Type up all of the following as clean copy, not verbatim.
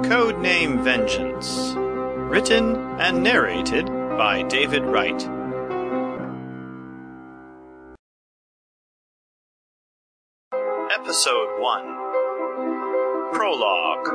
Codename Vengeance. Written and narrated by David Wright. Episode 1. Prologue.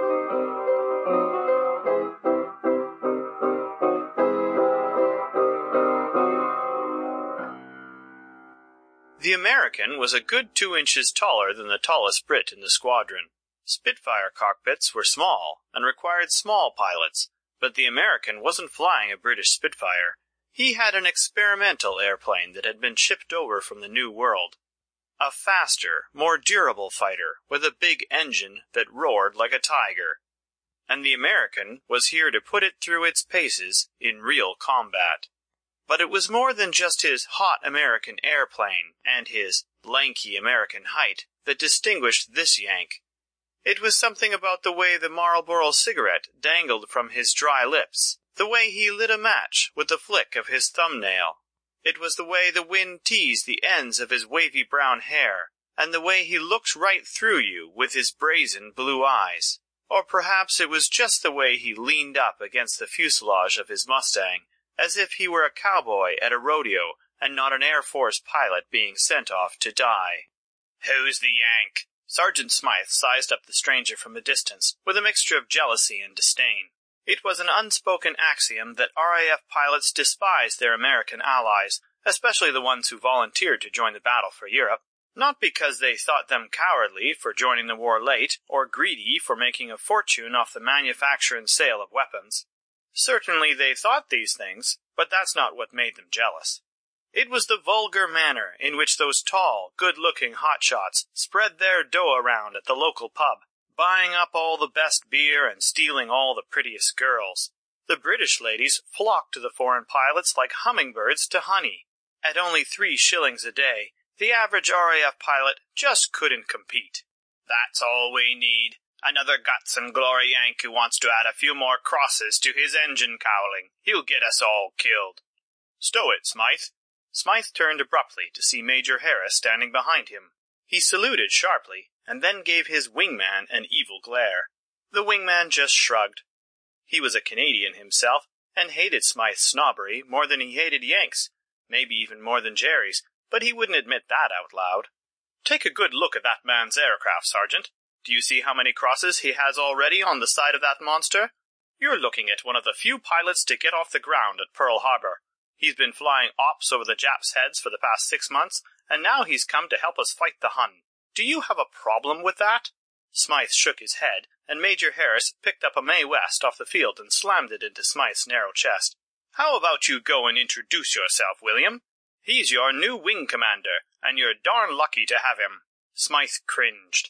The American was a good 2 inches taller than the tallest Brit in the squadron. Spitfire cockpits were small and required small pilots, but the American wasn't flying a British Spitfire. He had an experimental airplane that had been shipped over from the New World. A faster, more durable fighter with a big engine that roared like a tiger. And the American was here to put it through its paces in real combat. But it was more than just his hot American airplane and his lanky American height that distinguished this Yank. It was something about the way the Marlboro cigarette dangled from his dry lips, the way he lit a match with the flick of his thumbnail. It was the way the wind teased the ends of his wavy brown hair, and the way he looked right through you with his brazen blue eyes. Or perhaps it was just the way he leaned up against the fuselage of his Mustang, as if he were a cowboy at a rodeo and not an Air Force pilot being sent off to die. "Who's the Yank?" Sergeant Smythe sized up the stranger from a distance, with a mixture of jealousy and disdain. It was an unspoken axiom that RAF pilots despised their American allies, especially the ones who volunteered to join the battle for Europe, not because they thought them cowardly for joining the war late, or greedy for making a fortune off the manufacture and sale of weapons. Certainly they thought these things, but that's not what made them jealous. It was the vulgar manner in which those tall, good-looking hotshots spread their dough around at the local pub, buying up all the best beer and stealing all the prettiest girls. The British ladies flocked to the foreign pilots like hummingbirds to honey. At only 3 shillings a day, the average RAF pilot just couldn't compete. "That's all we need. Another guts and glory Yank who wants to add a few more crosses to his engine cowling. He'll get us all killed." "Stow it, Smythe." Smythe turned abruptly to see Major Harris standing behind him. He saluted sharply, and then gave his wingman an evil glare. The wingman just shrugged. He was a Canadian himself, and hated Smythe's snobbery more than he hated Yanks, maybe even more than Jerry's, but he wouldn't admit that out loud. "Take a good look at that man's aircraft, Sergeant. Do you see how many crosses he has already on the side of that monster? You're looking at one of the few pilots to get off the ground at Pearl Harbor. He's been flying ops over the Japs' heads for the past 6 months, and now he's come to help us fight the Hun. Do you have a problem with that?" Smythe shook his head, and Major Harris picked up a Mae West off the field and slammed it into Smythe's narrow chest. "How about you go and introduce yourself, William? He's your new wing commander, and you're darn lucky to have him." Smythe cringed.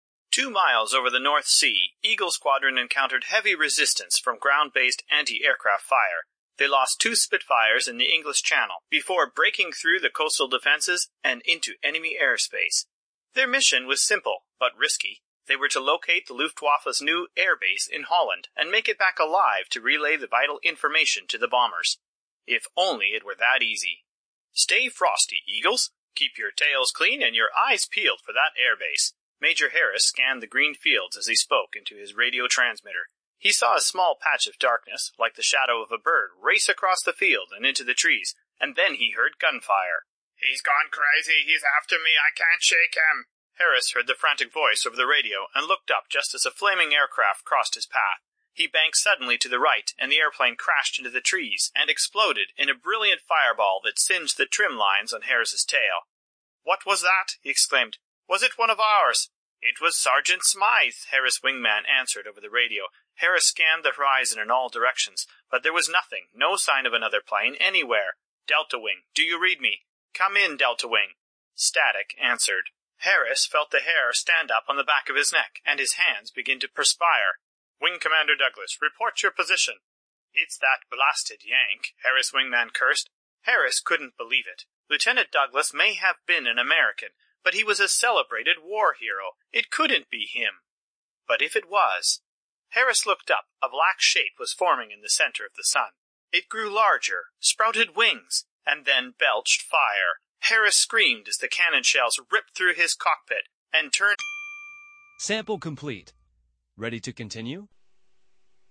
2 miles over the North Sea, Eagle Squadron encountered heavy resistance from ground-based anti-aircraft fire. They lost 2 Spitfires in the English Channel before breaking through the coastal defenses and into enemy airspace. Their mission was simple, but risky. They were to locate the Luftwaffe's new airbase in Holland and make it back alive to relay the vital information to the bombers. If only it were that easy. "Stay frosty, Eagles. Keep your tails clean and your eyes peeled for that airbase." Major Harris scanned the green fields as he spoke into his radio transmitter. He saw a small patch of darkness, like the shadow of a bird, race across the field and into the trees, and then he heard gunfire. "He's gone crazy. He's after me. I can't shake him." Harris heard the frantic voice over the radio and looked up just as a flaming aircraft crossed his path. He banked suddenly to the right, and the airplane crashed into the trees and exploded in a brilliant fireball that singed the trim lines on Harris's tail. "What was that?" he exclaimed. "Was it one of ours?" "It was Sergeant Smythe," Harris' wingman answered over the radio. Harris scanned the horizon in all directions, but there was nothing, no sign of another plane anywhere. "Delta Wing, do you read me? Come in, Delta Wing." Static answered. Harris felt the hair stand up on the back of his neck, and his hands begin to perspire. "Wing Commander Douglas, report your position." "It's that blasted Yank," Harris' wingman cursed. Harris couldn't believe it. Lieutenant Douglas may have been an American, but he was a celebrated war hero. It couldn't be him. But if it was... Harris looked up. A black shape was forming in the center of the sun. It grew larger, sprouted wings, and then belched fire. Harris screamed as the cannon shells ripped through his cockpit and turned... Sample complete. Ready to continue?